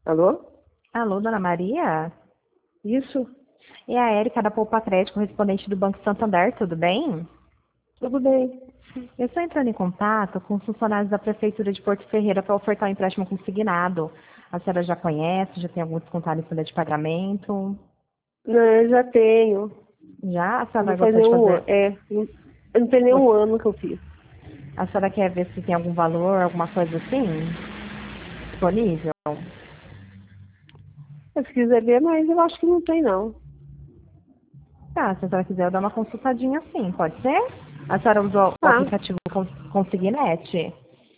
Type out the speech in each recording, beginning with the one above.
Alô? Alô, dona Maria? Isso? É a Érica da Poupa Crédito, correspondente do Banco Santander, tudo bem? Tudo bem. Eu estou entrando em contato com os funcionários da Prefeitura de Porto Ferreira para ofertar um empréstimo consignado. A senhora já conhece, já tem algum descontado em folha de pagamento? Não, eu já tenho. Já? A senhora Não vai faz gostar de nenhum ano. fazer? Não tem nenhum ano que eu fiz. A senhora quer ver se tem algum valor, alguma coisa assim disponível? Se quiser ver, mas eu acho que não tem, não. Tá, se a senhora quiser, eu dou uma consultadinha sim, pode ser? A senhora usou o Ah, aplicativo Consignet?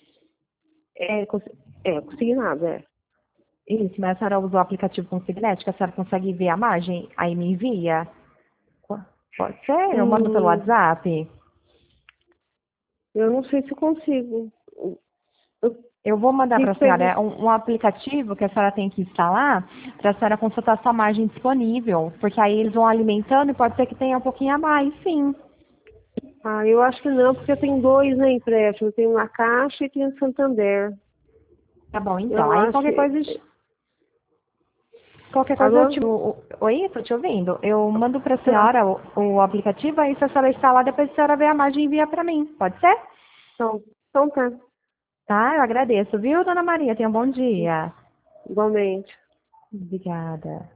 consegui nada, é. Isso, mas a senhora usa o aplicativo Consignet, que a senhora consegue ver a margem, aí me envia? Pode ser? Eu mando pelo Hum, WhatsApp? eu não sei se eu consigo. Eu Eu vou mandar tenho para que a pegar. senhora um aplicativo que a senhora tem que instalar para a senhora consultar sua margem disponível, porque aí eles vão alimentando e pode ser que tenha um pouquinho a mais, sim. Ah, eu acho que não, porque eu tenho dois na empréstimo. Eu tenho na Caixa e tenho no Santander. Tá bom, então. Eu Aí acho que. qualquer coisa eu Alô? te... Oi, tô te ouvindo. Eu mando para a Tá. senhora o aplicativo, aí se a senhora instalar, depois a senhora vê a margem e envia para mim. Pode ser? Então tá. Tá, eu agradeço, viu, dona Maria? Tenha um bom dia. Igualmente. Obrigada.